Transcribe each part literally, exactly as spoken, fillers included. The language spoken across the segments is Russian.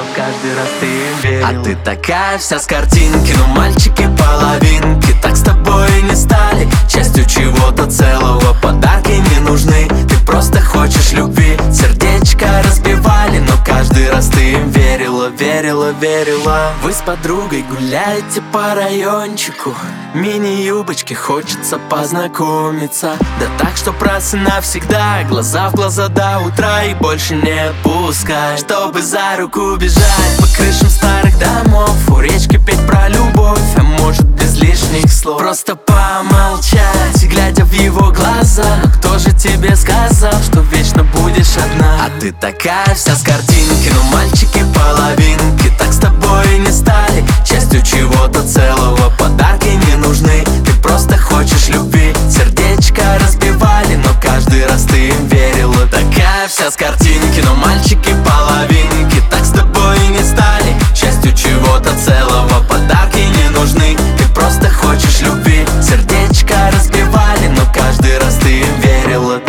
каждый раз ты им верила. А ты такая вся с картинки, но мальчики половинки так с тобой и не стали частью чего-то целого. Подарки не нужны, ты просто хочешь любви. Сердечко разбивали, но каждый раз ты им верила, верила, верила. Вы с подругой гуляете по райончику, мини-юбочке хочется познакомиться. Да так, что раз и навсегда, глаза в глаза до утра и больше не пускай. Чтобы за руку бежать по крышам старых домов, у речки петь про любовь, а может без лишних слов. Просто помолчать, глядя в его глаза. Но кто же тебе сказал, что вечно будешь одна? А ты такая вся с картинки, но мальчики половинки так с тобой и не стали частью чего-то целого. Подарки не нужны, ты просто хочешь любви. Сердечко разбивали, но каждый раз ты им верила. Такая вся с картинки, но мальчики половинки так с тобой и не стали частью чего-то целого. Подарки не нужны, ты просто хочешь любви. Сердечко разбивали, но каждый раз ты им верила.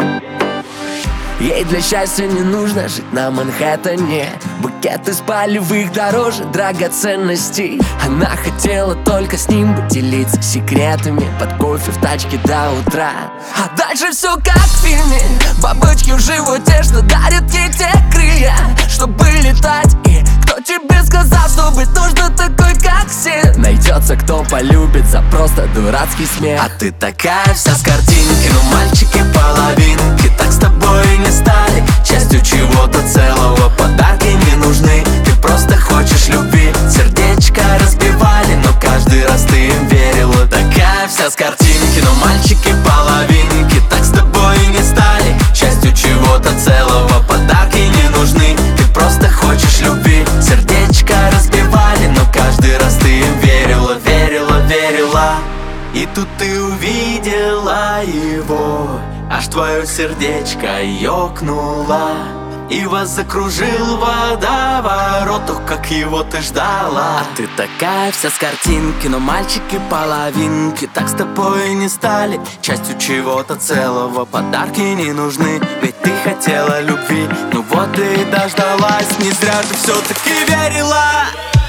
Ей для счастья не нужно жить на Манхэттене, букет из полевых дороже драгоценностей. Она хотела только с ним поделиться секретами под кофе в тачке до утра. А дальше все как в фильме, бабочки в животе, что дарят ей те крылья, чтобы летать. И кто тебе сказал, что быть нужно такой, как все? Найдется, кто полюбит за просто дурацкий смех. А ты такая вся с картинки, но мальчики половинки так с тобой и не стали частью чего-то целого. Подарки не нужны, ты просто хочешь любви. Сердечко разбивали, но каждый раз ты им верила. Такая вся с картинки, но мальчики половинки так с тобой и не стали частью чего-то целого. Подарки не нужны, ты просто хочешь любви. Сердечко разбивали, но каждый раз ты им верила, верила, верила. И тут ты увидела его, аж твое сердечко ёкнуло, и вас закружил водоворот. Ох, как его ты ждала. А ты такая вся с картинки, но мальчики половинки так с тобой и не стали частью чего-то целого. Подарки не нужны, ведь ты хотела любви. Ну вот и дождалась, не зря ты все-таки верила.